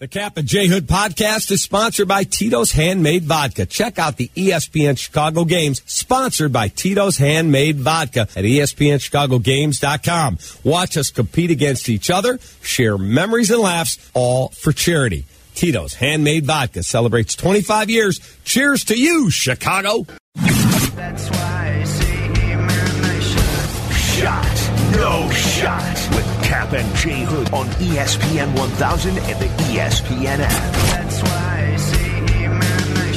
The Cap and J Hood podcast is sponsored by Tito's Handmade Vodka. Check out the ESPN Chicago games sponsored by Tito's Handmade Vodka at ESPNChicagoGames.com. Watch us compete against each other, share memories and laughs, all for charity. Tito's Handmade Vodka celebrates 25 years. Cheers to you, Chicago. That's why I say amen. Shot, no shot. With Cap and J Hood on ESPN 1000 and the ESPN app. That's why I say amen.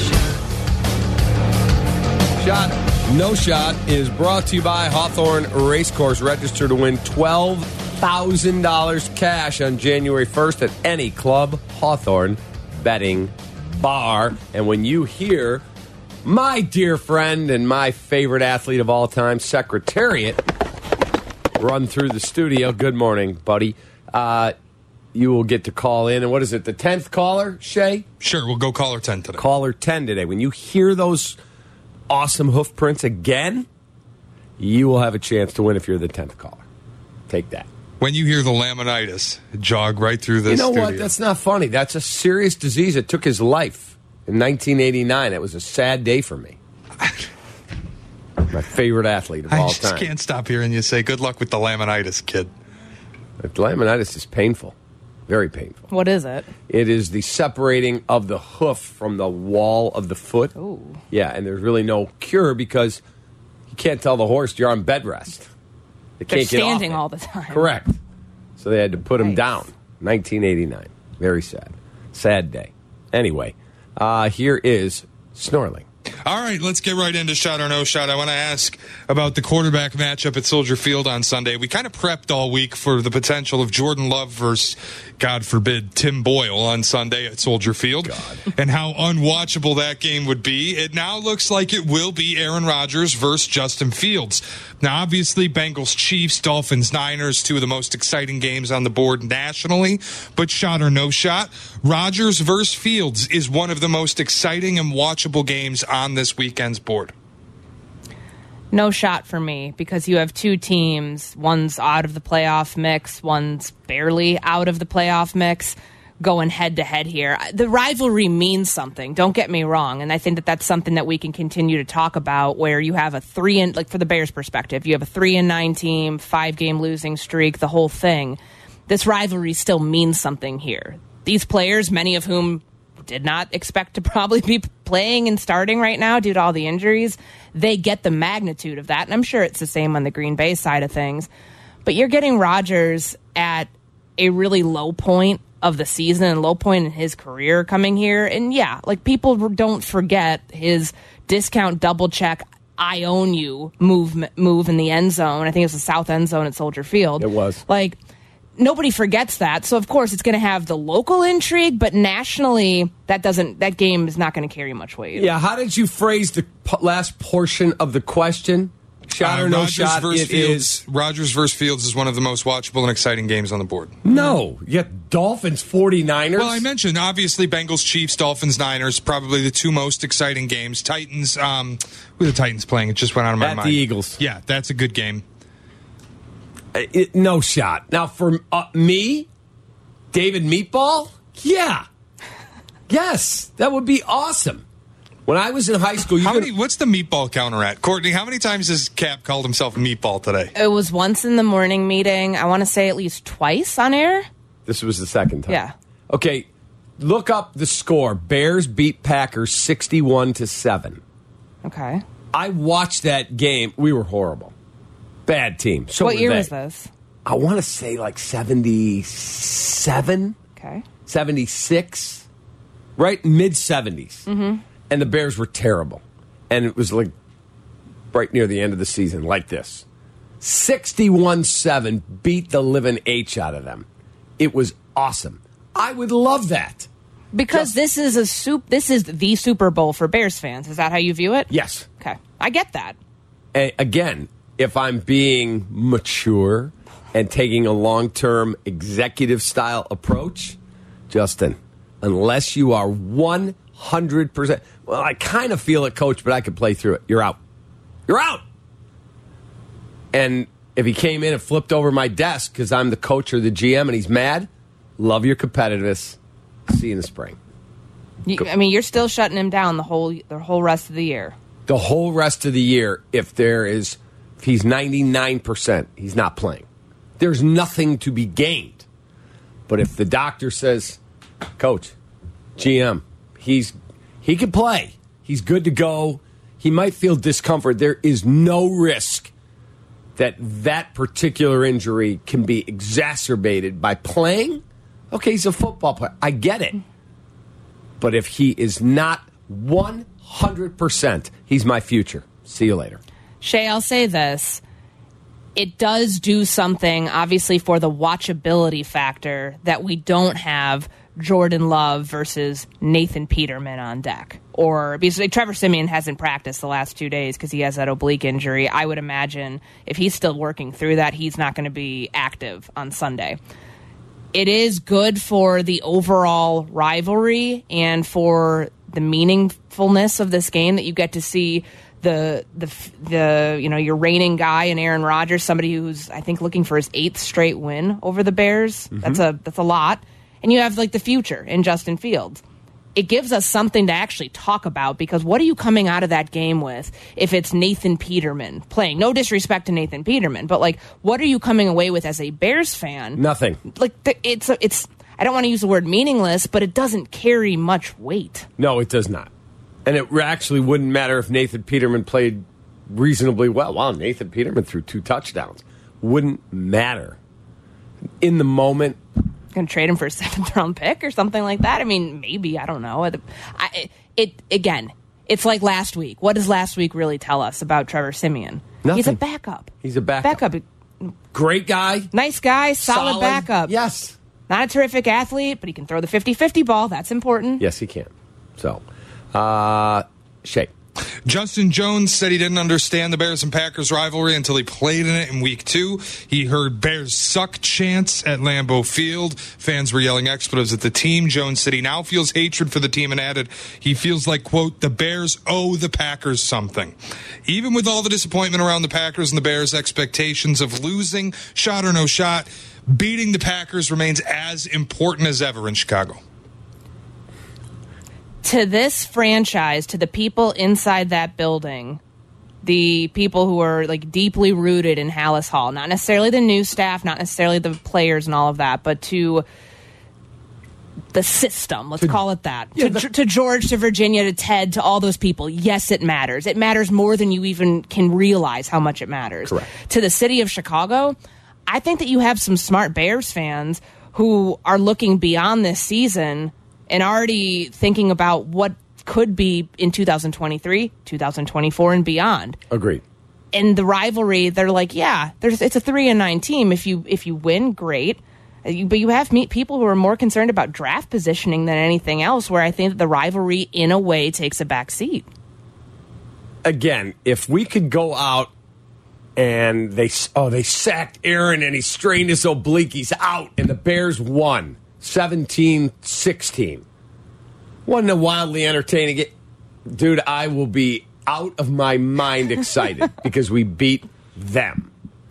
Shot, no shot is brought to you by Hawthorne Racecourse. Register to win $12,000 cash on January 1st at any club, Hawthorne betting bar. And when you hear my dear friend and my favorite athlete of all time, Secretariat, run through the studio. Good morning, buddy. You will get to call in. And what is it, the 10th caller, Shay? Sure, we'll go caller 10 today. Caller 10 today. When you hear those awesome hoof prints again, you will have a chance to win if you're the 10th caller. Take that. When you hear the laminitis jog right through this studio. You know studio. what? That's not funny. That's a serious disease. It took his life in 1989. It was a sad day for me. My favorite athlete of all time. I just can't stop hearing you say, good luck with the laminitis, kid. The laminitis is painful. Very painful. What is it? It is the separating of the hoof from the wall of the foot. Ooh. Yeah, and there's really no cure because you can't tell the horse you're on bed rest. They can't They're get standing off it. all the time. Correct. So they had to put him Nice. down. 1989. Very sad. Sad day. Anyway, here is Snorling. All right, let's get right into shot or no shot. I want to ask about the quarterback matchup at Soldier Field on Sunday. We kind of prepped all week for the potential of Jordan Love versus, God forbid, Tim Boyle on Sunday at Soldier Field and how unwatchable that game would be. It now looks like it will be Aaron Rodgers versus Justin Fields. Now, obviously, Bengals, Chiefs, Dolphins, Niners, two of the most exciting games on the board nationally. But shot or no shot, Rodgers versus Fields is one of the most exciting and watchable games on this weekend's board. No shot for me because you have two teams. One's out of the playoff mix. One's barely out of the playoff mix going head to head here. The rivalry means something. Don't get me wrong. And I think that that's something that we can continue to talk about where you have a like for the Bears perspective, you have a 3-9 team, 5-game losing streak, the whole thing. This rivalry still means something here. These players, many of whom did not expect to probably be playing and starting right now due to all the injuries, they get the magnitude of that. And I'm sure it's the same on the Green Bay side of things. But you're getting Rodgers at a really low point of the season and low point in his career coming here. And yeah, like people don't forget his discount double check, I own you move in the end zone. I think it was the south end zone at Soldier Field. It was. Like, nobody forgets that. So, of course, it's going to have the local intrigue, but nationally, that game is not going to carry much weight. Yeah, how did you phrase the last portion of the question? Shot or no Rodgers shot? versus Fields. Rodgers versus Fields is one of the most watchable and exciting games on the board. No. You got Dolphins, 49ers. Well, I mentioned, obviously, Bengals, Chiefs, Dolphins, Niners, probably the two most exciting games. Titans, who are the Titans playing? It just went out of my mind. At the Eagles. Yeah, that's a good game. No shot. Now, for me, David Meatball? Yeah. Yes, that would be awesome. When I was in high school, what's the meatball counter at? Courtney, how many times has Cap called himself Meatball today? It was once in the morning meeting. I want to say at least twice on air. This was the second time. Yeah. Okay, look up the score. Bears beat Packers 61-7. Okay. I watched that game. We were horrible. Bad team. So what were year they. was this? I want to say like 77. Okay. 76. Right? Mid-70s. Mm-hmm. And the Bears were terrible. And it was like right near the end of the season, like this. 61-7 beat the living H out of them. It was awesome. I would love that. Because this is the Super Bowl for Bears fans. Is that how you view it? Yes. Okay. I get that. Again, if I'm being mature and taking a long-term executive-style approach, Justin, unless you are 100%, well, I kind of feel it, Coach, but I could play through it. You're out. You're out. And if he came in and flipped over my desk because I'm the coach or the GM and he's mad, love your competitiveness. See you in the spring. I mean, you're still shutting him down the whole rest of the year. The whole rest of the year, if he's 99%, he's not playing. There's nothing to be gained. But if the doctor says, Coach, GM, he can play. He's good to go. He might feel discomfort. There is no risk that particular injury can be exacerbated by playing. Okay, he's a football player. I get it. But if he is not 100%, he's my future. See you later. Shay, I'll say this. It does do something, obviously, for the watchability factor that we don't have Jordan Love versus Nathan Peterman on deck. Or because Trevor Siemian hasn't practiced the last 2 days because he has that oblique injury. I would imagine if he's still working through that, he's not going to be active on Sunday. It is good for the overall rivalry and for the meaningfulness of this game that you get to see the your reigning guy in Aaron Rodgers, somebody who's I think looking for his 8th straight win over the Bears. Mm-hmm. That's a lot. And you have like the future in Justin Fields. It gives us something to actually talk about because what are you coming out of that game with if it's Nathan Peterman playing? No disrespect to Nathan Peterman, but like what are you coming away with as a Bears fan? Nothing. Like it's I don't want to use the word meaningless, but it doesn't carry much weight. No, it does not. And it actually wouldn't matter if Nathan Peterman played reasonably well. Wow, Nathan Peterman threw 2 touchdowns. Wouldn't matter. In the moment, going to trade him for a 7th-round pick or something like that? I mean, maybe. I don't know. Again, it's like last week. What does last week really tell us about Trevor Siemian? Nothing. He's a backup. He's a backup. Great guy. Nice guy. Solid backup. Yes. Not a terrific athlete, but he can throw the 50-50 ball. That's important. Yes, he can. So, Shay. Justin Jones said he didn't understand the Bears and Packers rivalry until he played in it in week 2. He heard Bears suck chants at Lambeau Field. Fans were yelling expletives at the team. Jones said he now feels hatred for the team and added he feels like, quote, the Bears owe the Packers something. Even with all the disappointment around the Packers and the Bears' expectations of losing, shot or no shot, beating the Packers remains as important as ever in Chicago. To this franchise, to the people inside that building, the people who are like deeply rooted in Hallis Hall, not necessarily the new staff, not necessarily the players and all of that, but to the system, let's call it that. Yeah, to George, to Virginia, to Ted, to all those people. Yes, it matters. It matters more than you even can realize how much it matters. Correct. To the city of Chicago, I think that you have some smart Bears fans who are looking beyond this season and already thinking about what could be in 2023, 2024, and beyond. Agreed. And the rivalry, they're like, yeah, it's a 3-9 team. If you win, great. But you have people who are more concerned about draft positioning than anything else, where I think that the rivalry, in a way, takes a back seat. Again, if we could go out and they sacked Aaron and he strained his oblique, he's out, and the Bears won 17-16. Wasn't it wildly entertaining? Dude, I will be out of my mind excited because we beat them.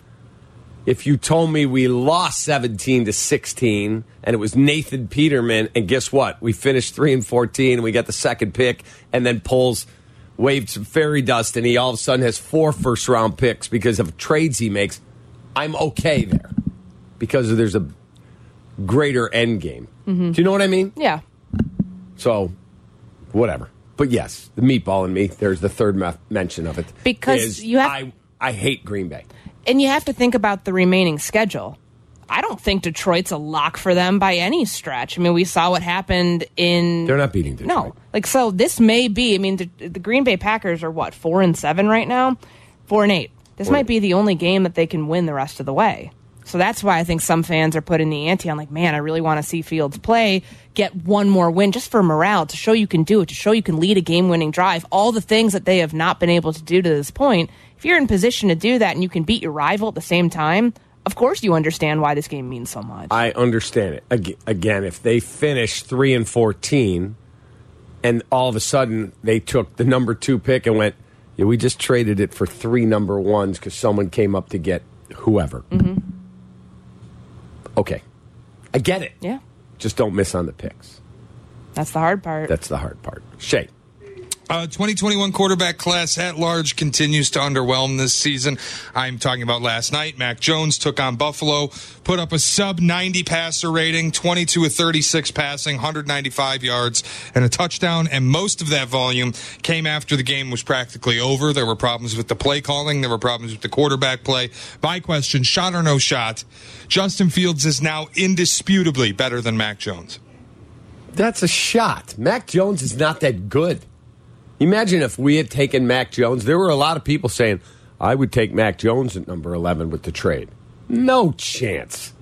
If you told me we lost 17-16 and it was Nathan Peterman, and guess what? We finished 3-14 and we got the second pick, and then Poles waved some fairy dust and he all of a sudden has 4 first-round picks because of trades he makes, I'm okay there because there's a greater end game. Mm-hmm. Do you know what I mean? Yeah. So, whatever. But yes, the meatball in me, there's the third mention of it. Because you have... I hate Green Bay. And you have to think about the remaining schedule. I don't think Detroit's a lock for them by any stretch. I mean, we saw what happened in... They're not beating Detroit. No. So this may be... I mean, the Green Bay Packers are, 4-7 right now? 4-8. This might be the only game that they can win the rest of the way. So that's why I think some fans are putting the ante on, like, man, I really want to see Fields play, get one more win just for morale, to show you can do it, to show you can lead a game-winning drive, all the things that they have not been able to do to this point. If you're in position to do that and you can beat your rival at the same time, of course you understand why this game means so much. I understand it. Again, if they finish 3-14 and all of a sudden they took the number 2 pick and went, yeah, we just traded it for 3 number 1s because someone came up to get whoever. Mm-hmm. Okay. I get it. Yeah. Just don't miss on the picks. That's the hard part. That's the hard part. Shay. 2021 quarterback class at large continues to underwhelm this season. I'm talking about last night. Mac Jones took on Buffalo, put up a sub-90 passer rating, 22 of 36 passing, 195 yards, and a touchdown. And most of that volume came after the game was practically over. There were problems with the play calling. There were problems with the quarterback play. My question, shot or no shot, Justin Fields is now indisputably better than Mac Jones. That's a shot. Mac Jones is not that good. Imagine if we had taken Mac Jones. There were a lot of people saying, I would take Mac Jones at number 11 with the trade. No chance.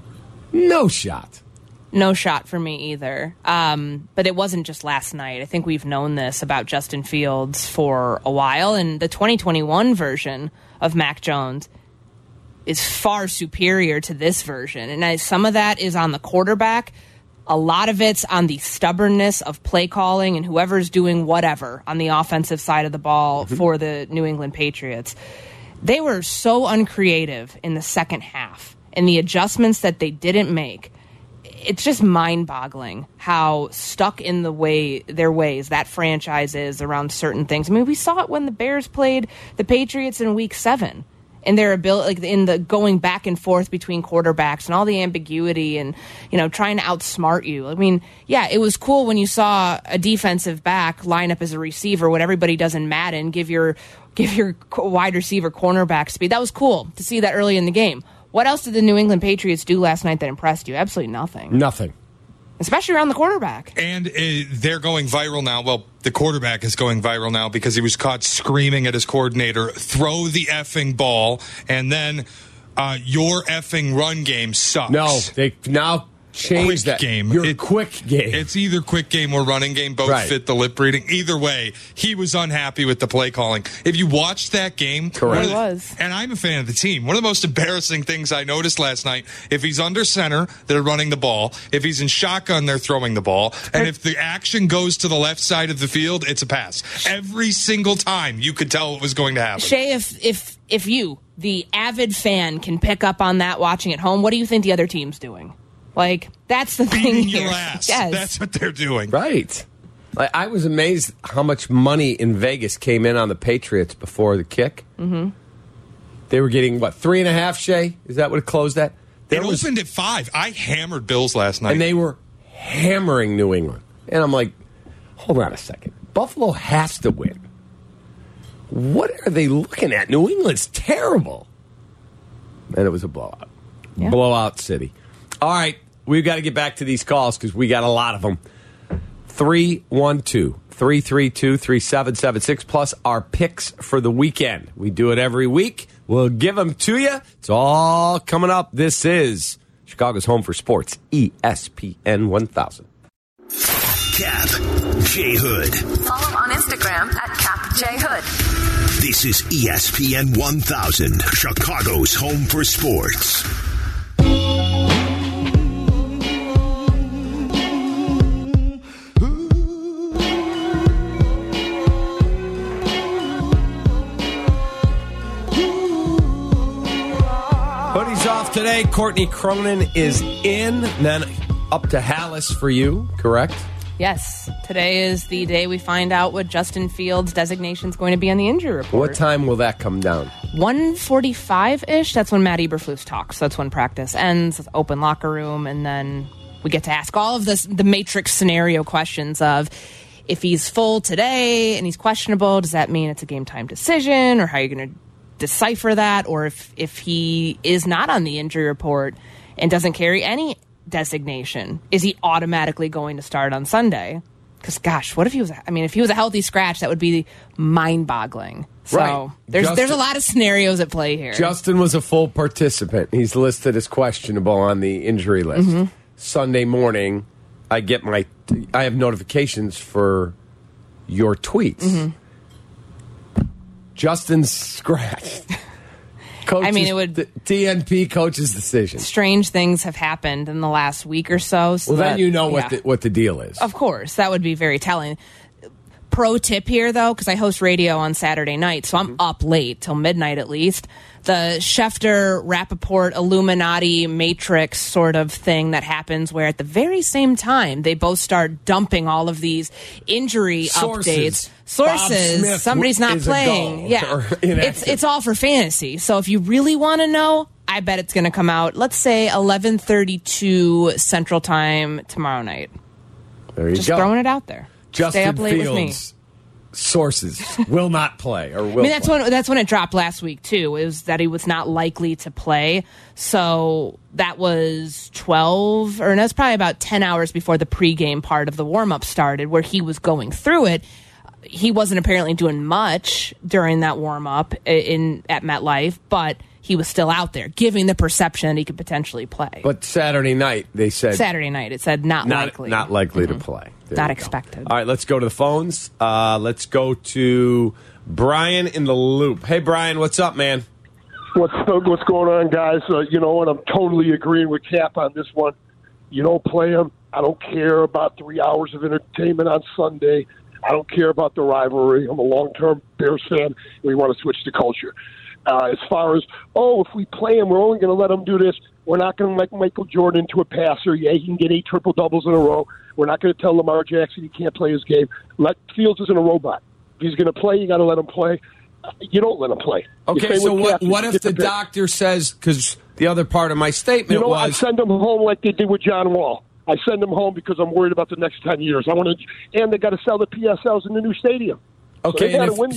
No shot. No shot for me either. But it wasn't just last night. I think we've known this about Justin Fields for a while, and the 2021 version of Mac Jones is far superior to this version. And some of that is on the quarterback. A lot of it's on the stubbornness of play calling and whoever's doing whatever on the offensive side of the ball for the New England Patriots. They were so uncreative in the second half, and the adjustments that they didn't make. It's just mind-boggling how stuck in their ways that franchise is around certain things. I mean, we saw it when the Bears played the Patriots in Week 7. And their ability, like in the going back and forth between quarterbacks and all the ambiguity and, trying to outsmart you. I mean, yeah, it was cool when you saw a defensive back line up as a receiver, what everybody does in Madden, give your wide receiver cornerback speed. That was cool to see that early in the game. What else did the New England Patriots do last night that impressed you? Absolutely nothing. Nothing. Especially around the quarterback. And they're going viral now. Well, the quarterback is going viral now because he was caught screaming at his coordinator, throw the effing ball, and then your effing run game sucks. No, they now change that. Game. Your quick game. It's either quick game or running game. Both fit the lip reading. Either way, he was unhappy with the play calling. If you watched that game, correct. He was. And I'm a fan of the team. One of the most embarrassing things I noticed last night, if he's under center, they're running the ball. If he's in shotgun, they're throwing the ball. And if the action goes to the left side of the field, it's a pass. Every single time you could tell what was going to happen. Shay, if you, the avid fan, can pick up on that watching at home, what do you think the other team's doing? Like, that's the thing Beating here. your ass. Yes. That's what they're doing. Right. I was amazed how much money in Vegas came in on the Patriots before the kick. Mm-hmm. They were getting, 3.5, Shay? Is that what it closed at? It opened at 5. I hammered Bills last night. And they were hammering New England. And I'm like, hold on a second. Buffalo has to win. What are they looking at? New England's terrible. And it was a blowout. Yeah. Blowout city. All right, we've got to get back to these calls because we got a lot of them. 312-332-3776 plus our picks for the weekend. We do it every week. We'll give them to you. It's all coming up. This is Chicago's home for sports, ESPN 1000. Cap J Hood. Follow on Instagram at Cap J Hood. This is ESPN 1000, Chicago's home for sports. Hoodies off today. Courtney Cronin is in. Then up to Hallis for you, correct? Yes. Today is the day we find out what Justin Fields' designation is going to be on the injury report. What time will that come down? 1:45-ish. That's when Matt Eberflus talks. That's when practice ends, open locker room, and then we get to ask all of the Matrix scenario questions of if he's full today and he's questionable, does that mean it's a game-time decision, or how are you going to decipher that, or if he is not on the injury report and doesn't carry any designation, is he automatically going to start on Sunday? Because gosh, what if he was if he was a healthy scratch, that would be mind-boggling. So right. there's a lot of scenarios at play here. Justin was a full participant. He's listed as questionable on the injury list. Mm-hmm. Sunday morning, I have notifications for your tweets. Mm-hmm. Justin's scratched. TNP coach's decision. Strange things have happened in the last week or so. Then you know what the deal is. Of course, that would be very telling. Pro tip here, though, because I host radio on Saturday night, so I'm up late, till midnight at least. The Schefter, Rappaport, Illuminati, Matrix sort of thing that happens where at the very same time, they both start dumping all of these injury updates. Sources. Somebody's not playing. Yeah. It's all for fantasy. So if you really want to know, I bet it's going to come out, let's say 11:32 Central Time tomorrow night. There you Just go. throwing it out there. Justin Stay up late Fields. with me. Sources will not play or will. I mean, play. that's when it dropped last week too. Is that he was not likely to play. So that was 12, or that's probably about 10 hours before the pregame part of the warm up started, where he was going through it. He wasn't apparently doing much during that warm up at MetLife, but he was still out there, giving the perception he could potentially play. But Saturday night, they said Saturday night, it said not likely. Not likely to play. There Not you go. expected. All right, let's go to the phones. Let's go to Brian in the Loop. Hey, Brian, what's up, man? What's going on, guys? And I'm totally agreeing with Cap on this one. You don't play them. I don't care about 3 hours of entertainment on Sunday. I don't care about the rivalry. I'm a long-term Bears fan, and we want to switch the culture. As far as, if we play him, we're only going to let him do this. We're not going to make Michael Jordan into a passer. Yeah, he can get 8 triple-doubles in a row. We're not going to tell Lamar Jackson he can't play his game. Fields isn't a robot. If he's going to play, you got to let him play. You don't let him play. Okay, so what if the doctor says, because the other part of my statement was... I send him home like they did with John Wall. I send him home because I'm worried about the next 10 years. And they got to sell the PSLs in the new stadium. Okay,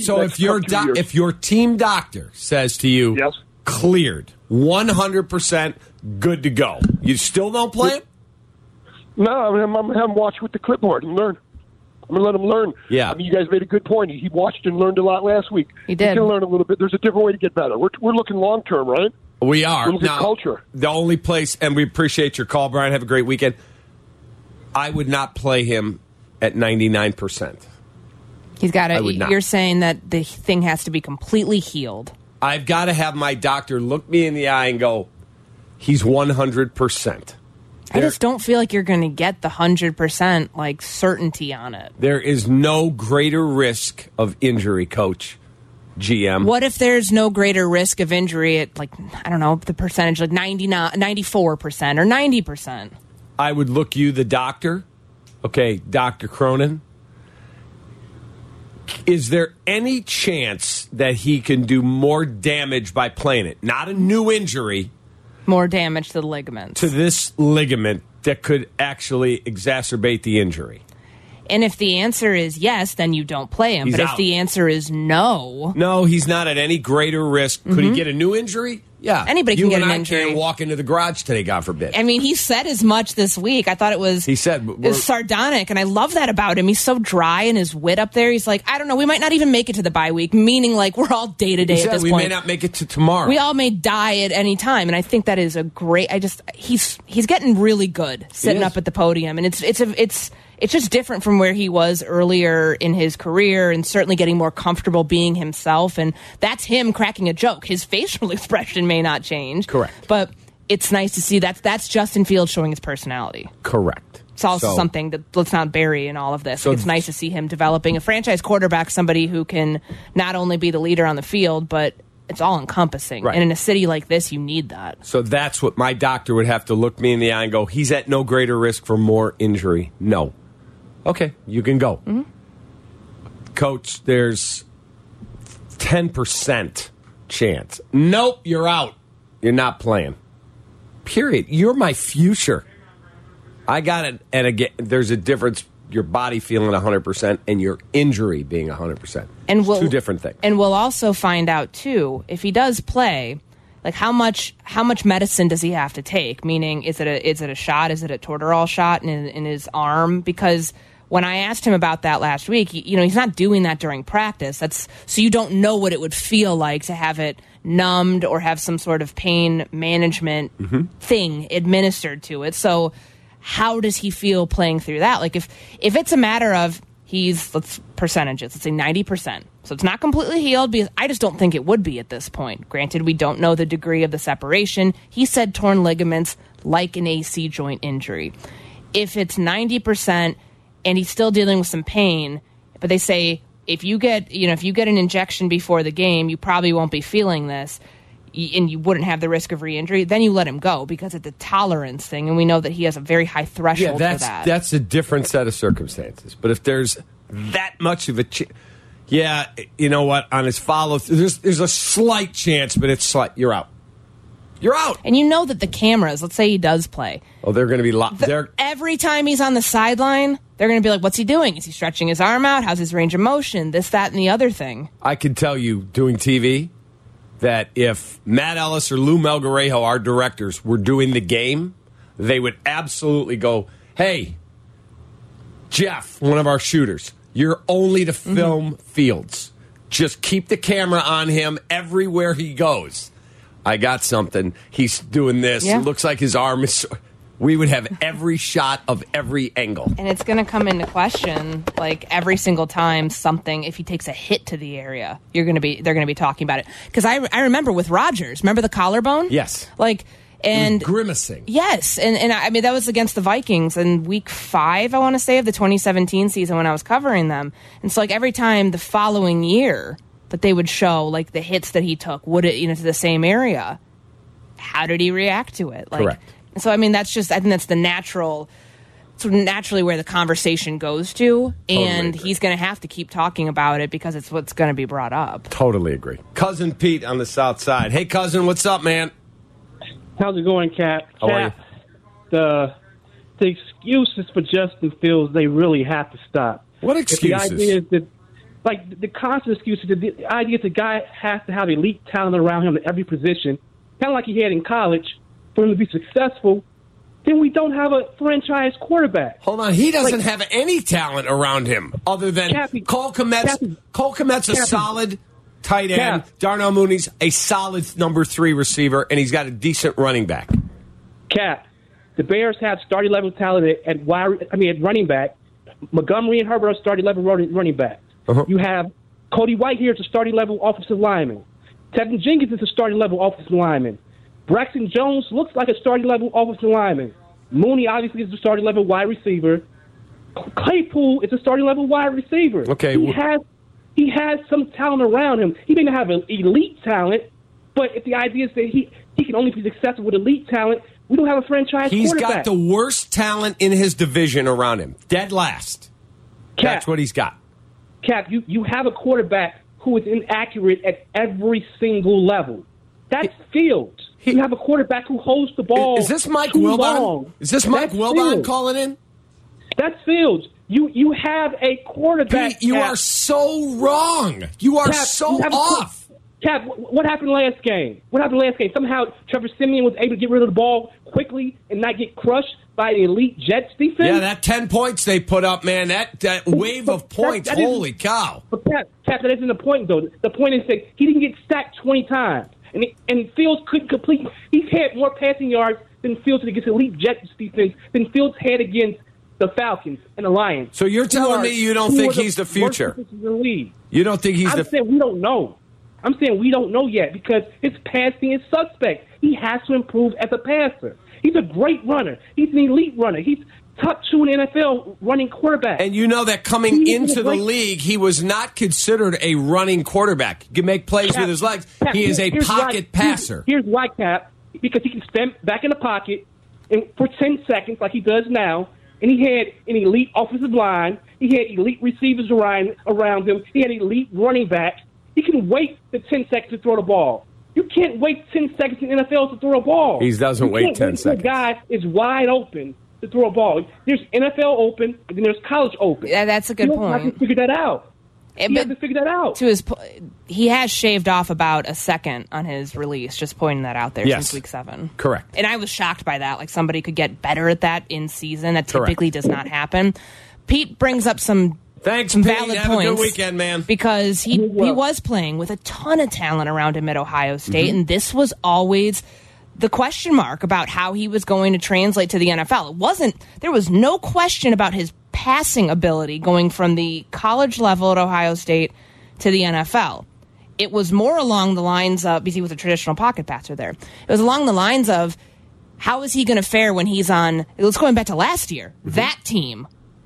if your team doctor says to you, yes, cleared, 100% good to go, you still don't play him? No, I'm going to have him watch with the clipboard and learn. I'm going to let him learn. Yeah. I mean, you guys made a good point. He watched and learned a lot last week. He did. He can learn a little bit. There's a different way to get better. We're looking long-term, right? We are. Now, culture. The only place, and we appreciate your call, Brian. Have a great weekend. I would not play him at 99%. He's got I would to. not. You're saying that the thing has to be completely healed. I've got to have my doctor look me in the eye and go, he's 100%. I just don't feel like you're going to get the 100% like certainty on it. There is no greater risk of injury, Coach, GM. What if there's no greater risk of injury at, like, I don't know, the percentage, like 94% or 90%? I would look you, the doctor. Okay, Dr. Cronin. Is there any chance that he can do more damage by playing it? Not a new injury. More damage to the ligaments. To this ligament that could actually exacerbate the injury. And if the answer is yes, then you don't play him. He's but out. if the answer is no... No, he's not at any greater risk. Could he get a new injury? Yeah. Anybody can you get and an I injury. can't walk into the garage today, God forbid. I mean, he said as much this week. I thought it was... He said... It was sardonic, and I love that about him. He's so dry in his wit up there. He's like, I don't know, we might not even make it to the bye week, meaning like we're all day-to-day at this we point. may not make it to tomorrow. We all may die at any time, and I think that is a great... He's getting really good sitting up at the podium, and it's just different from where he was earlier in his career, and certainly getting more comfortable being himself. And that's him cracking a joke. His facial expression may not change. Correct. But it's nice to see that's Justin Fields showing his personality. Correct. It's also something that let's not bury in all of this. So it's nice to see him developing a franchise quarterback, somebody who can not only be the leader on the field, but it's all encompassing. Right. And in a city like this, you need that. So that's what my doctor would have to look me in the eye and go, he's at no greater risk for more injury. No. Okay, you can go. Mm-hmm. Coach, there's 10% chance. Nope, you're out. You're not playing. Period. You're my future. I got it. And again, there's a difference, your body feeling 100% and your injury being 100%. And two different things. And we'll also find out, too, if he does play, like how much medicine does he have to take? Meaning, is it a shot? Is it a Toradol shot in his arm? Because when I asked him about that last week, he's not doing that during practice. So you don't know what it would feel like to have it numbed or have some sort of pain management thing administered to it. So how does he feel playing through that? Like if it's a matter of let's percentages, let's say 90%. So it's not completely healed, because I just don't think it would be at this point. Granted, we don't know the degree of the separation. He said torn ligaments like an AC joint injury. If it's 90%, and he's still dealing with some pain, But they say if you get an injection before the game, you probably won't be feeling this, and you wouldn't have the risk of re-injury. Then you let him go because it's a tolerance thing, and we know that he has a very high threshold for that. That's a different set of circumstances. But if there's that much of a you know what? On his follow, there's a slight chance, but it's slight. You're out. You're out. And you know that the cameras, let's say he does play. Oh, they're going to be every time he's on the sideline, they're going to be like, what's he doing? Is he stretching his arm out? How's his range of motion? This, that, and the other thing. I can tell you, doing TV, that if Matt Ellis or Lou Melgarejo, our directors, were doing the game, they would absolutely go, hey, Jeff, one of our shooters, you're only to film Fields. Just keep the camera on him everywhere he goes. I got something. He's doing this. Yeah. It looks like his arm is... We would have every shot of every angle. And it's going to come into question, like, every single time something, if he takes a hit to the area, they're going to be talking about it. Because I remember with Rodgers, remember the collarbone? Yes. And grimacing. Yes. And I mean, that was against the Vikings in week 5, I want to say, of the 2017 season when I was covering them. And so, every time the following year that they would show, the hits that he took, would it, to the same area, how did he react to it? Correct. So, I mean, I think that's the naturally where the conversation goes to. And he's going to have to keep talking about it because it's what's going to be brought up. Totally agree. Cousin Pete on the south side. Hey, cousin, what's up, man? How's it going, Cap? How are you? The excuses for Justin Fields, they really have to stop. What excuses? The idea is that, the constant excuses, the idea that the guy has to have elite talent around him at every position, kind of like he had in college, for him to be successful, then we don't have a franchise quarterback. Hold on. He doesn't have any talent around him other than Cole Kmet's. Cole Kmet's a solid tight end. Darnell Mooney's a solid number 3 receiver, and he's got a decent running back. Cap, the Bears have starting level talent at running back. Montgomery and Herbert are starting level running backs. Uh-huh. You have Cody White here as a starting level offensive lineman. Tevin Jenkins is a starting level offensive lineman. Braxton Jones looks like a starting level offensive lineman. Mooney obviously is a starting level wide receiver. Claypool is a starting level wide receiver. Okay, he has some talent around him. He may not have an elite talent, but if the idea is that he can only be successful with elite talent, we don't have a franchise quarterback. He's got the worst talent in his division around him. Dead last. That's what he's got. Cap, you have a quarterback who is inaccurate at every single level. That's Fields. You have a quarterback who holds the ball. Is this Mike too Wilbon? long. Is this Mike Wilbon calling in? That's Fields. You have a quarterback. Pete, you are so wrong. You are so off. Cap, what happened last game? Somehow Trevor Siemian was able to get rid of the ball quickly and not get crushed by the elite Jets defense. Yeah, that 10 points they put up, man, that wave of points, holy cow. But Cap, that isn't the point, though. The point is that he didn't get sacked 20 times. And Fields couldn't complete. He's had more passing yards than Fields against elite Jets defense than Fields had against the Falcons and the Lions. So you're telling me you don't think he's the future? You don't think he's I'm saying we don't know. I'm saying we don't know yet because his passing is suspect. He has to improve as a passer. He's a great runner. He's an elite runner. He's top 2 in the NFL running quarterback. And you know that coming into the league, he was not considered a running quarterback. He can make plays with his legs. He is a pocket passer. Here's why, Cap. Because he can stand back in the pocket for 10 seconds like he does now, and he had an elite offensive line. He had elite receivers around him. He had an elite running back. He can wait the 10 seconds to throw the ball. You can't wait 10 seconds in the NFL to throw a ball. He doesn't wait 10 seconds. The guy is wide open to throw a ball. There's NFL open, and then there's college open. Yeah, that's a good point. He has to figure that out. To his, he has shaved off about a second on his release. Just pointing that out there since week 7. Correct. And I was shocked by that. Like somebody could get better at that in season. That typically does not happen. Pete brings up some. Thanks, Pete. Valid Have points. A good weekend, man. Because he was playing with a ton of talent around him at Ohio State, and this was always the question mark about how he was going to translate to the NFL. There was no question about his passing ability going from the college level at Ohio State to the NFL. It was more along the lines of, because he was a traditional pocket passer there, it was along the lines of how is he going to fare when he's on, let's going back to last year, that team.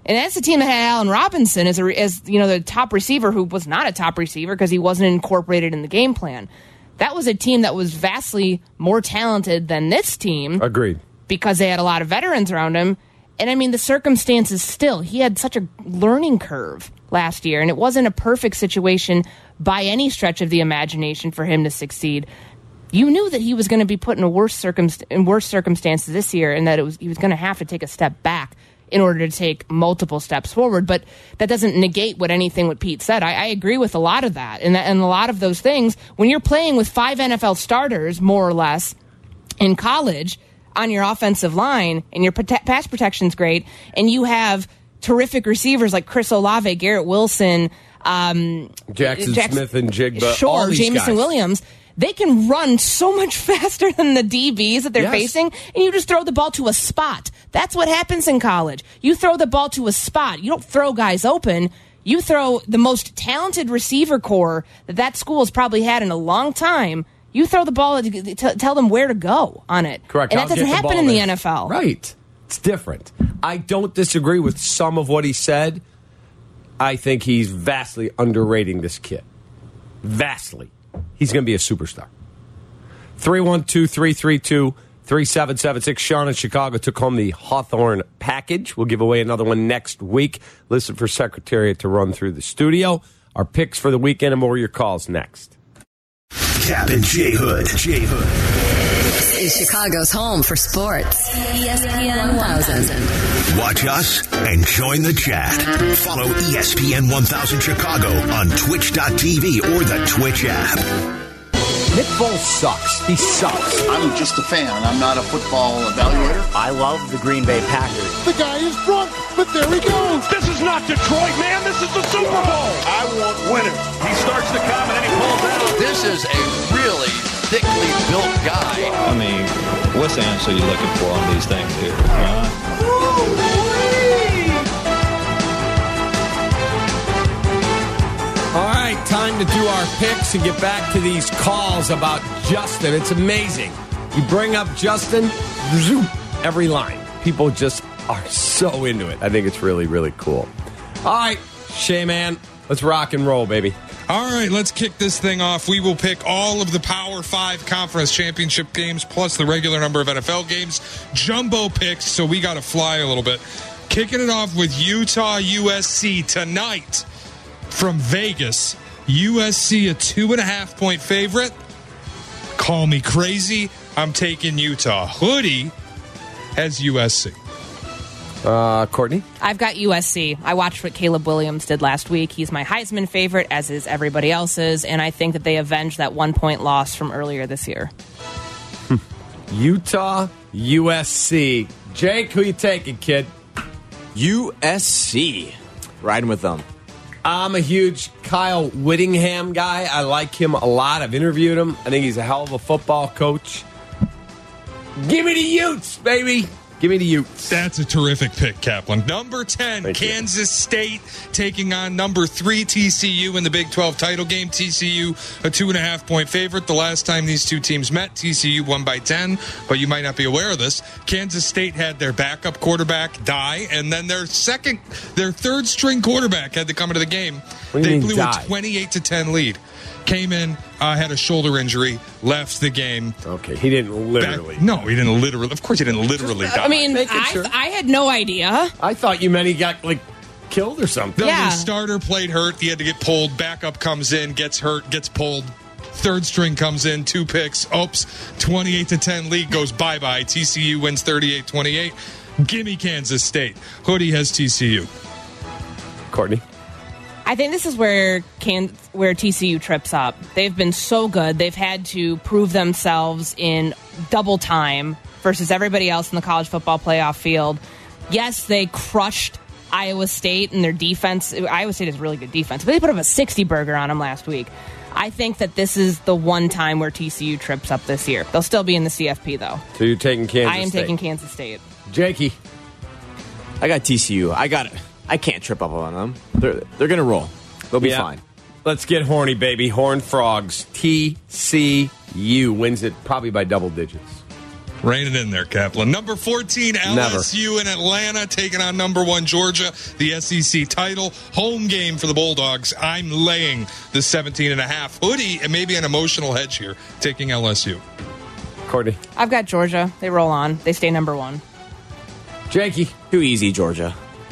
And that's a team that had Allen Robinson as the top receiver, who was not a top receiver because he wasn't incorporated in the game plan. That was a team that was vastly more talented than this team. Agreed. Because they had a lot of veterans around him. And I mean, the circumstances still, he had such a learning curve last year, and it wasn't a perfect situation by any stretch of the imagination for him to succeed. You knew that he was going to be put in worse circumstances this year, and that he was going to have to take a step back in order to take multiple steps forward. But that doesn't negate what Pete said. I agree with a lot of that. And a lot of those things, when you're playing with 5 NFL starters, more or less, in college on your offensive line, and your pass protection's great, and you have terrific receivers like Chris Olave, Garrett Wilson, Jackson Smith and Jigba, sure, all these Jameson guys. Williams. They can run so much faster than the DBs that they're facing, and you just throw the ball to a spot. That's what happens in college. You throw the ball to a spot. You don't throw guys open. You throw the most talented receiver core that school has probably had in a long time. You throw the ball to tell them where to go on it. Correct. And that doesn't happen in the NFL. Right. It's different. I don't disagree with some of what he said. I think he's vastly underrating this kid. Vastly. He's going to be a superstar. 312-332-3776. Sean in Chicago took home the Hawthorne package. We'll give away another one next week. Listen for Secretariat to run through the studio. Our picks for the weekend and more of your calls next. Cap and J Hood. This is Chicago's home for sports. ESPN 1000. Watch us and join the chat. Follow ESPN 1000 Chicago on Twitch.tv or the Twitch app. Nick Foles sucks. He sucks. I'm just a fan. I'm not a football evaluator. I love the Green Bay Packers. The guy is drunk, but there he goes. This is not Detroit, man. This is the Super Bowl. I want winners. He starts to come and then he pulls out. This is a really thickly built guy. I mean, what's the answer you're looking for on these things here? All right, time to do our picks and get back to these calls about Justin. It's amazing. You bring up Justin, zoom, every line. People just are so into it. I think it's really, really cool. All right, Shay, man, let's rock and roll, baby. All right, let's kick this thing off. We will pick all of the Power 5 conference championship games plus the regular number of NFL games. Jumbo picks, so we got to fly a little bit. Kicking it off with Utah USC tonight from Vegas. USC a 2.5-point favorite. Call me crazy. I'm taking Utah. Hoodie has USC. Courtney? I've got USC. I watched what Caleb Williams did last week. He's my Heisman favorite, as is everybody else's, and I think that they avenged that 1-point loss from earlier this year. Utah, USC. Jake, who you taking, kid? USC. Riding with them. I'm a huge Kyle Whittingham guy. I like him a lot. I've interviewed him. I think he's a hell of a football coach. Give me the Utes, baby. Give me the Utes. That's a terrific pick, Kaplan. Number 10, Thank Kansas you. State taking on number 3, TCU in the Big 12 title game. TCU, a 2.5-point favorite. The last time these two teams met, TCU won by 10, but you might not be aware of this. Kansas State had their backup quarterback die, and then their third-string quarterback had to come into the game. They blew a 28-10 lead. Came in, had a shoulder injury, left the game. Okay, he didn't literally. He didn't literally. Of course, he didn't literally die. I mean, I had no idea. I thought you meant he got, killed or something. No, the starter played hurt. He had to get pulled. Backup comes in, gets hurt, gets pulled. Third string comes in, 2 picks. Oops, 28-10 lead goes bye-bye. TCU wins 38-28. Gimme Kansas State. Hoodie has TCU. Courtney? I think this is where TCU trips up. They've been so good. They've had to prove themselves in double time versus everybody else in the college football playoff field. Yes, they crushed Iowa State in their defense. Iowa State has really good defense, but they put up a 60-burger on them last week. I think that this is the one time where TCU trips up this year. They'll still be in the CFP, though. So you're taking Kansas State? I am taking Kansas State. Jakey? I got TCU. I got it. I can't trip up on them. They're going to roll. They'll be fine. Let's get horny, baby. Horned Frogs. TCU wins it probably by double digits. Rein it in there, Kaplan. Number 14, LSU in Atlanta taking on number 1, Georgia, the SEC title. Home game for the Bulldogs. I'm laying the 17.5. Hoodie, and maybe an emotional hedge here, taking LSU. Courtney. I've got Georgia. They roll on. They stay number 1. Jakey. Too easy, Georgia.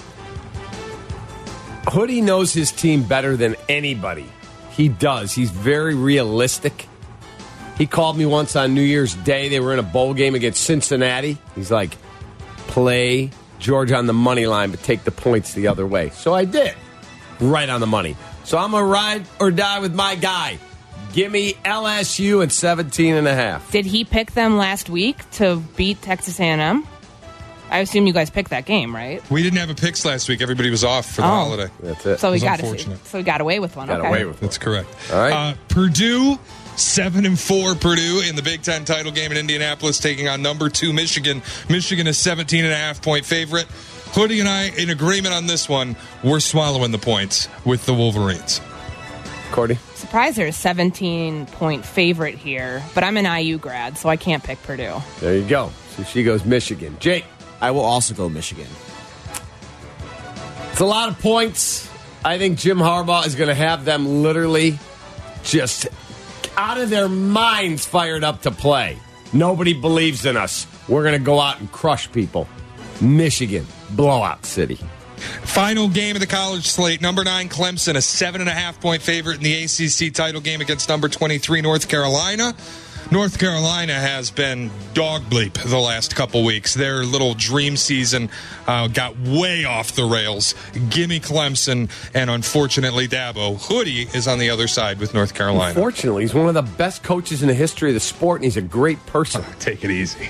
Hoodie knows his team better than anybody. He does. He's very realistic. He called me once on New Year's Day. They were in a bowl game against Cincinnati. He's like, play Georgia on the money line, but take the points the other way. So I did. Right on the money. So I'm going to ride or die with my guy. Give me LSU at 17.5. Did he pick them last week to beat Texas A&M? I assume you guys picked that game, right? We didn't have a picks last week. Everybody was off for the holiday. That's it. So we got unfortunate. So we got away with one. Got away with one. That's correct. All right. Purdue, 7-4 Purdue in the Big Ten title game in Indianapolis, taking on number 2 Michigan. Michigan is 17.5-point favorite. Hoodie and I in agreement on this one. We're swallowing the points with the Wolverines. Courtney. Surprised they're a 17-point favorite here, but I'm an IU grad, so I can't pick Purdue. There you go. So she goes Michigan. Jake. I will also go Michigan. It's a lot of points. I think Jim Harbaugh is going to have them literally just out of their minds fired up to play. Nobody believes in us. We're going to go out and crush people. Michigan, blowout city. Final game of the college slate. Number 9, Clemson, a 7.5-point favorite in the ACC title game against number 23, North Carolina. North Carolina has been dog bleep the last couple weeks. Their little dream season got way off the rails. Gimme Clemson, and unfortunately Dabo. Hoodie is on the other side with North Carolina. Unfortunately, he's one of the best coaches in the history of the sport, and he's a great person. Take it easy.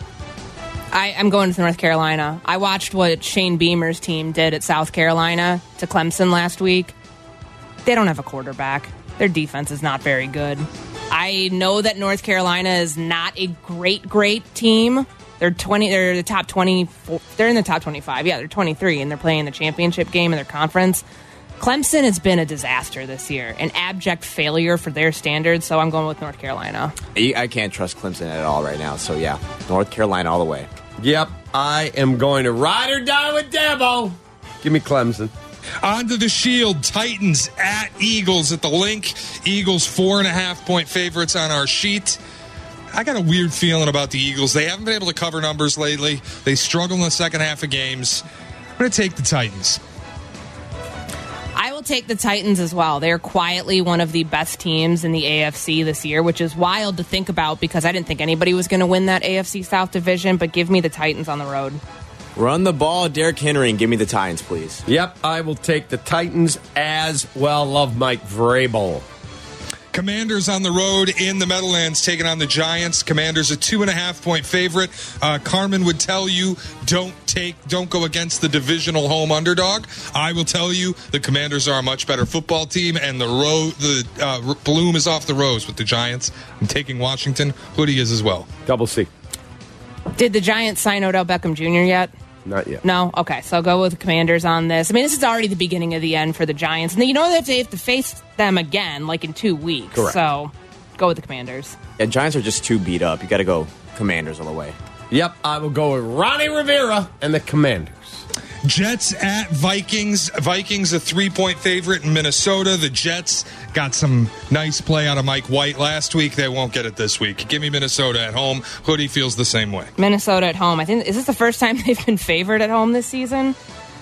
I'm going to North Carolina. I watched what Shane Beamer's team did at South Carolina to Clemson last week. They don't have a quarterback. Their defense is not very good. I know that North Carolina is not a great team. They're the top 24. They're in the top 25. Yeah, they're 23, and they're playing the championship game in their conference. Clemson has been a disaster this year, an abject failure for their standards, so I'm going with North Carolina. I can't trust Clemson at all right now, so yeah, North Carolina all the way. Yep, I am going to ride or die with Dabo. Give me Clemson. On to the Shield. Titans at Eagles at the Link. Eagles 4.5-point favorites on our sheet. I got a weird feeling about the Eagles. They haven't been able to cover numbers lately. They struggle in the second half of games. I'm going to take the Titans. I will take the Titans as well. They're quietly one of the best teams in the AFC this year, which is wild to think about because I didn't think anybody was going to win that AFC South division, but give me the Titans on the road. Run the ball, Derrick Henry, and give me the Titans, please. Yep, I will take the Titans as well. Love Mike Vrabel. Commanders on the road in the Meadowlands taking on the Giants. Commanders a 2.5-point favorite. Carmen would tell you don't go against the divisional home underdog. I will tell you the Commanders are a much better football team, and the bloom is off the rose with the Giants. I'm taking Washington. Hoodie is as well. Double C. Did the Giants sign Odell Beckham Jr. yet? Not yet. No? Okay, so I'll go with the Commanders on this. I mean, this is already the beginning of the end for the Giants. And you know they have to face them again, like in 2 weeks. Correct. So go with the Commanders. Yeah, Giants are just too beat up. You got to go Commanders all the way. Yep, I will go with Ronnie Rivera and the Commanders. Jets at Vikings. Vikings a 3-point favorite in Minnesota. The Jets got some nice play out of Mike White last week. They won't get it this week. Give me Minnesota at home. Hoodie feels the same way. Minnesota at home. I think is this the first time they've been favored at home this season?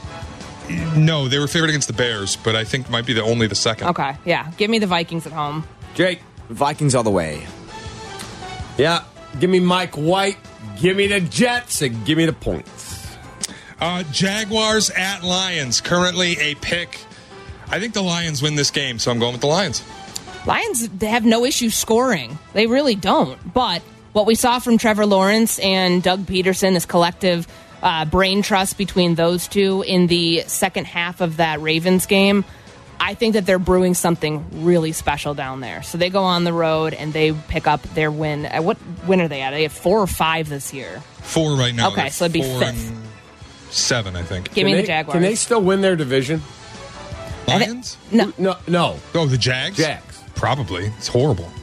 No, they were favored against the Bears, but I think might be only the second. Okay, yeah. Give me the Vikings at home. Jake. Vikings all the way. Yeah, give me Mike White. Give me the Jets and give me the points. Jaguars at Lions. Currently a pick. I think the Lions win this game, so I'm going with the Lions. Lions, they have no issue scoring. They really don't. But what we saw from Trevor Lawrence and Doug Peterson, this collective brain trust between those two in the second half of that Ravens game, I think that they're brewing something really special down there. So they go on the road and they pick up their win. What win are they at? They have 4 or 5 this year. 4 right now. Okay, so it'd be 5th. 7, I think. Give me the Jaguars. Can they still win their division? Lions? No. No. Oh, the Jags? Jags. Probably. It's horrible.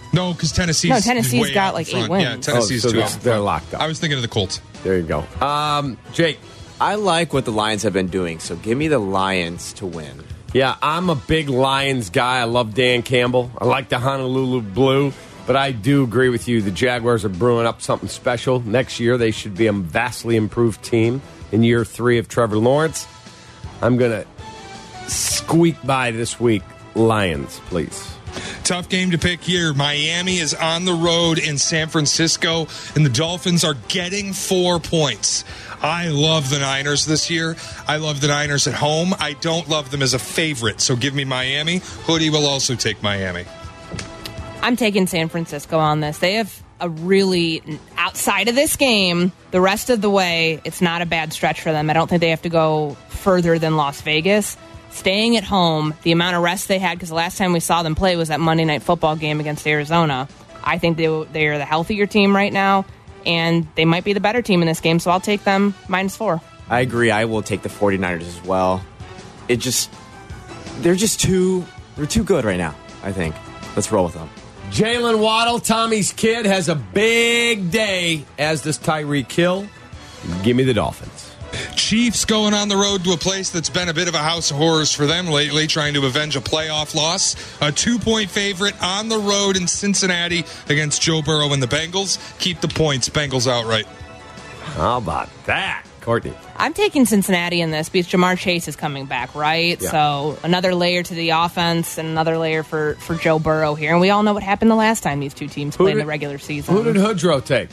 No, because Tennessee's way got out like in 8 front. wins. Yeah, Tennessee's so 2 out in they're front. locked up. I was thinking of the Colts. There you go. Jake. I like what the Lions have been doing, so give me the Lions to win. Yeah, I'm a big Lions guy. I love Dan Campbell. I like the Honolulu Blue, but I do agree with you. The Jaguars are brewing up something special. Next year, they should be a vastly improved team in year 3 of Trevor Lawrence. I'm going to squeak by this week. Lions, please. Tough game to pick here. Miami is on the road in San Francisco, and the Dolphins are getting 4 points. I love the Niners this year. I love the Niners at home. I don't love them as a favorite, so give me Miami. Hoodie will also take Miami. I'm taking San Francisco on this. They have a really, outside of this game, the rest of the way, it's not a bad stretch for them. I don't think they have to go further than Las Vegas. Staying at home, the amount of rest they had, because the last time we saw them play was that Monday Night Football game against Arizona. I think they are the healthier team right now, and they might be the better team in this game, so I'll take them -4. I agree. I will take the 49ers as well. They're too good right now, I think. Let's roll with them. Jalen Waddle, Tommy's kid, has a big day, as does Tyreek Hill. Give me the Dolphins. Chiefs going on the road to a place that's been a bit of a house of horrors for them lately, trying to avenge a playoff loss. A 2-point favorite on the road in Cincinnati against Joe Burrow and the Bengals. Keep the points. Bengals outright. How about that, Courtney? I'm taking Cincinnati in this because Jamar Chase is coming back, right? Yeah. So another layer to the offense and another layer for Joe Burrow here. And we all know what happened the last time these two teams played in the regular season. Who did Hoodrow take?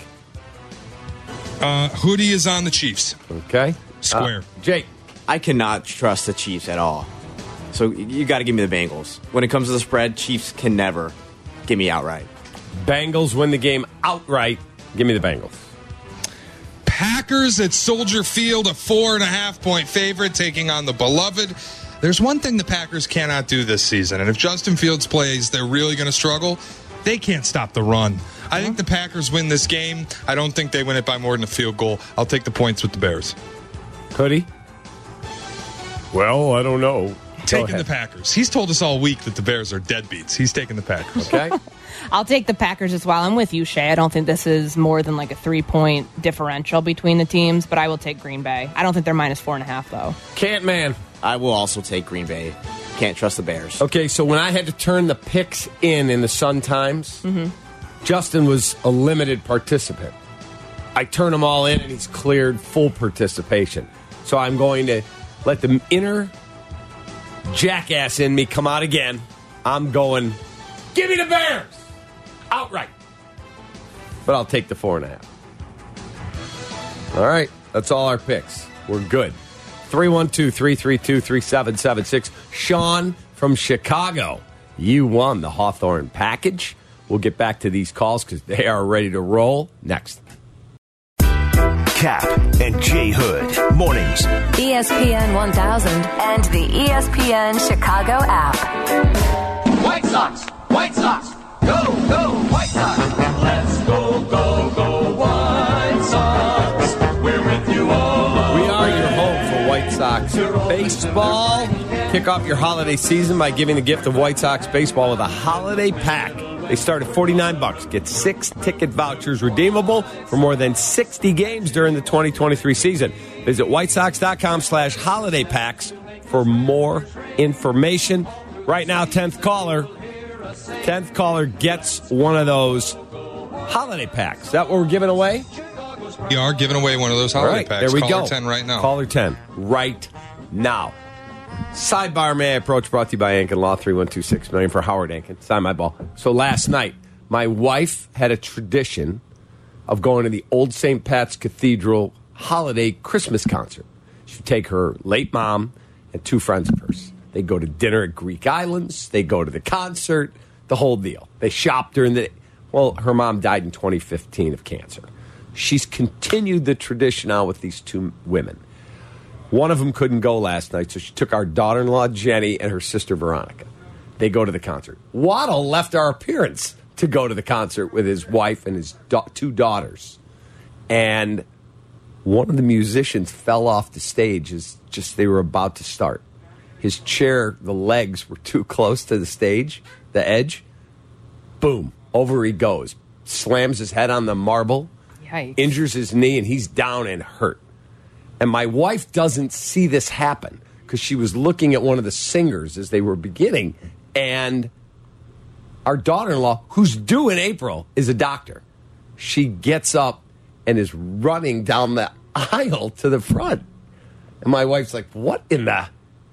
Hoodie is on the Chiefs. Okay. Square. Jake. I cannot trust the Chiefs at all. So you got to give me the Bengals. When it comes to the spread, Chiefs can never give me outright. Bengals win the game outright. Give me the Bengals. Packers at Soldier Field, a 4.5-point favorite, taking on the beloved. There's one thing the Packers cannot do this season, and if Justin Fields plays, they're really going to struggle. They can't stop the run. I think the Packers win this game. I don't think they win it by more than a field goal. I'll take the points with the Bears. Hoodie? Well, I don't know. Taking the Packers. He's told us all week that the Bears are deadbeats. He's taking the Packers. Okay. I'll take the Packers as well. I'm with you, Shay. I don't think this is more than like a 3-point differential between the teams, but I will take Green Bay. I don't think they're -4.5, though. Can't, man. I will also take Green Bay. Can't trust the Bears. Okay, so when I had to turn the picks in the Sun Times, Justin was a limited participant. I turn them all in, and he's cleared full participation. So I'm going to let the inner jackass in me come out again. I'm going, give me the Bears! Outright. But I'll take the 4.5. All right, that's all our picks. We're good. 312-332-3776. Sean from Chicago, you won the Hawthorne package. We'll get back to these calls because they are ready to roll next. Cap and J Hood. Mornings. ESPN 1000 and the ESPN Chicago app. White Sox! White Sox! Go, go, White Sox! Let's go, go, go, White Sox! We're with you all. We are your home for White Sox baseball. Kick off your holiday season by giving the gift of White Sox baseball with a holiday pack. They start at $49. Get 6 ticket vouchers redeemable for more than 60 games during the 2023 season. Visit whitesox.com/holiday packs for more information. Right now, 10th caller gets one of those holiday packs. Is that what we're giving away? We are giving away one of those holiday packs. There we Caller go. 10 right now. Caller 10 right now. Sidebar May I Approach brought to you by Ankin Law, 312-6 million for Howard Ankin. Sign my ball. So last night, my wife had a tradition of going to the Old St. Pat's Cathedral holiday Christmas concert. She'd take her late mom and 2 friends of hers. They go to dinner at Greek Islands. They go to the concert, the whole deal. They shop during the... Well, her mom died in 2015 of cancer. She's continued the tradition on with these 2 women. One of them couldn't go last night, so she took our daughter-in-law, Jenny, and her sister, Veronica. They go to the concert. Waddle left our appearance to go to the concert with his wife and his 2 daughters. And one of the musicians fell off the stage as just they were about to start. His chair, the legs were too close to the stage, the edge. Boom. Over he goes. Slams his head on the marble. Yikes. Injures his knee, and he's down and hurt. And my wife doesn't see this happen because she was looking at one of the singers as they were beginning. And our daughter-in-law, who's due in April, is a doctor. She gets up and is running down the aisle to the front. And my wife's like, what in the...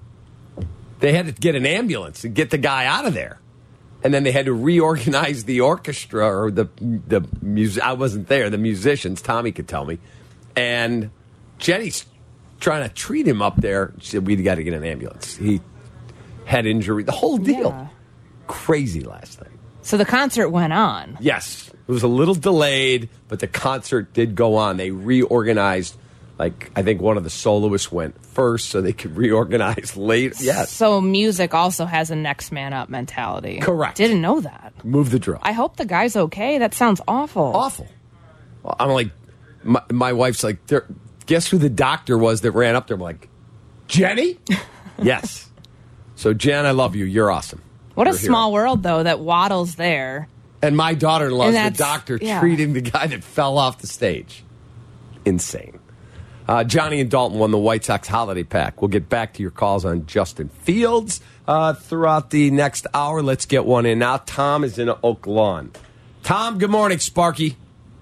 They had to get an ambulance to get the guy out of there. And then they had to reorganize the orchestra or the music. I wasn't there. The musicians, Tommy could tell me. And Jenny's trying to treat him up there. She said, we got to get an ambulance. He had injury. The whole deal. Yeah. Crazy last night. So the concert went on. Yes. It was a little delayed, but the concert did go on. They reorganized. Like, I think one of the soloists went first so they could reorganize later. Yes. So music also has a next man up mentality. Correct. Didn't know that. Move the drum. I hope the guy's okay. That sounds awful. Awful. Well, I'm like, my wife's like, guess who the doctor was that ran up there? I'm like, Jenny? Yes. So, Jen, I love you. You're awesome. What You're a small world, though, that Waddle's there. And my daughter-in-law is the And that's- doctor yeah. treating the guy that fell off the stage. Insane. Johnny and Dalton won the White Sox holiday pack. We'll get back to your calls on Justin Fields throughout the next hour. Let's get one in now. Tom is in Oak Lawn. Tom, good morning, Sparky.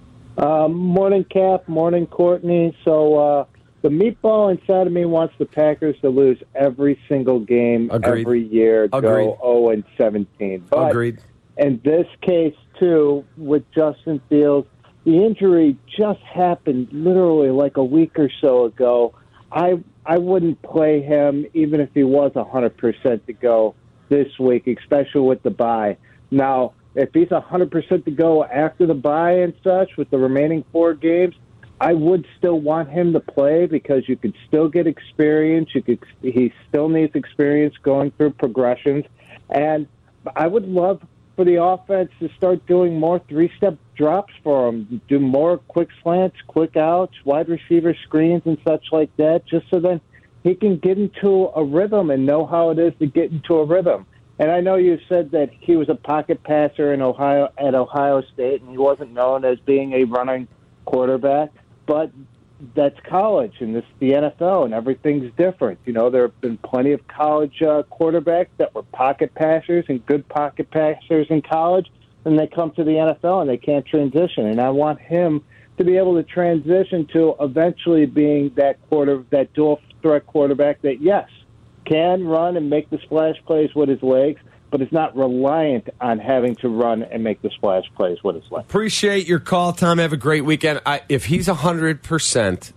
Morning, Cap. Morning, Courtney. So the meatball inside of me wants the Packers to lose every single game Agreed. every year, Agreed. go 0-17. But Agreed. in this case, too, with Justin Fields, the injury just happened literally like a week or so ago. I wouldn't play him even if he was 100% to go this week, especially with the bye. Now, if he's 100% to go after the bye and such with the remaining 4 games, I would still want him to play because you could still get experience. He still needs experience going through progressions. And I would love for the offense to start doing more 3-step drops for him, do more quick slants, quick outs, wide receiver screens and such like that, just so then he can get into a rhythm and know how it is to get into a rhythm. And I know you said that he was a pocket passer at Ohio State, and he wasn't known as being a running quarterback, but that's college, and this is the NFL, and everything's different. You know, there have been plenty of college quarterbacks that were pocket passers and good pocket passers in college, and they come to the NFL and they can't transition. And I want him to be able to transition to eventually being that dual threat quarterback that, yes, can run and make the splash plays with his legs, but is not reliant on having to run and make the splash plays with his legs. Appreciate your call, Tom. Have a great weekend. If he's 100%,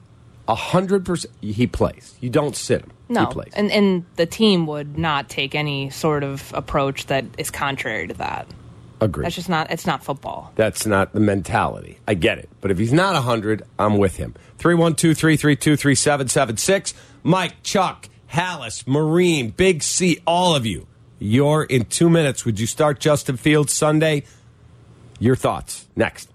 he plays. You don't sit him. No, He plays. and the team would not take any sort of approach that is contrary to that. Agreed. That's just not, it's not football. That's not the mentality. I get it. But if he's not 100, I'm with him. 312-332-3776. Mike, Chuck, Hallis, Marine, Big C, all of you. You're in 2 minutes. Would you start Justin Fields Sunday? Your thoughts next.